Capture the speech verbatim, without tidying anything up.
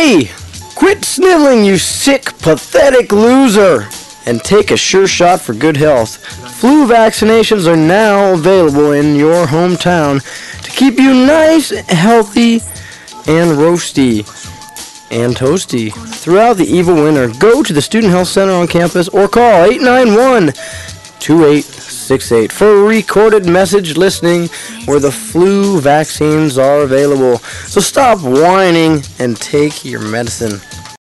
Hey! Quit sniveling, you sick, pathetic loser! And take a sure shot for good health. Flu vaccinations are now available in your hometown to keep you nice, healthy, and roasty and toasty throughout the evil winter. Go to the Student Health Center on campus or call eight nine one, two eight six eight for a recorded message listening where the flu vaccines are available. So stop whining and take your medicine.